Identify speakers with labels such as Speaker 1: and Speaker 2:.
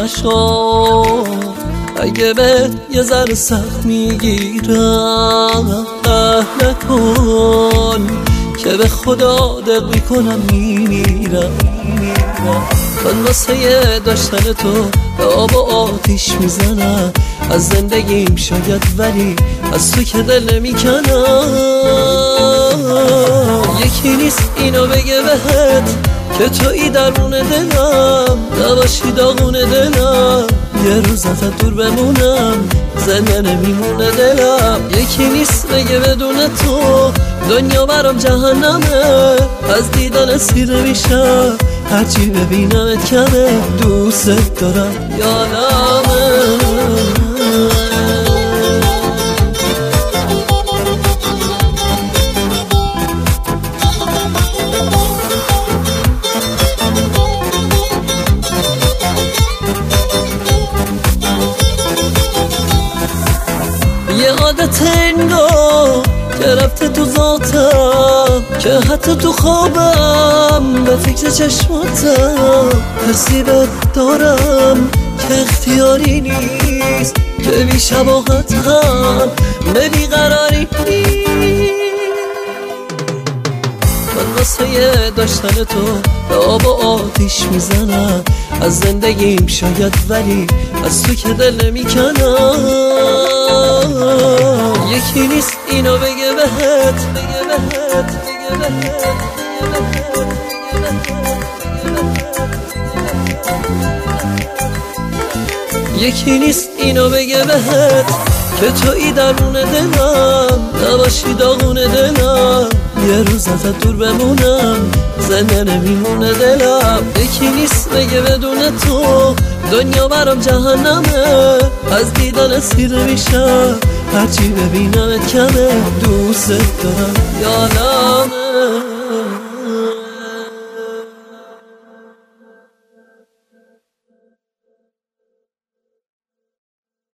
Speaker 1: نشو، اگه به یه ذره سخت میگیرم نکن که به خدا دق میکنم میمیرم. من واسه داشتن تو به آب و آتیش میزنم، از زندگیم شاید ولی از تو که دل نمیکنم. یکی نیست اینو بگه بهت که تویی درون دلم، نباشی داغون دلم، یه روز ازت دور بمونم زنده نمیمونه دلم. یکی نیست بگه بدون تو دنیا برام جهنمه، از دیدن سیر میشم هرچی ببینمت کمه. دوست دارم یادمه یه عادت انگار که رفته تو ذاتم، که حتی تو خوابم به فکر چشماتم. حسی بهت دارم که اختیاری نیست، که بی شباهت هم به بیقراری نیست. من واسه داشتن تو به آب و آتیش میزنم، از زندگیم شاید ولی از تو که دل نمیکنم. یکی نیست اینو بگه بهت یکی نیست اینو بگه بهت که تویی درون دلم، نباشی داغون دلم، یه روز ازت دور بمونم زنده نمیمونه دلم. یکی نیست بگه بدون تو دنیا برام جهنمه، از دیدن سیر میشم هرچی ببینمت کمه. دوست دارم یادمه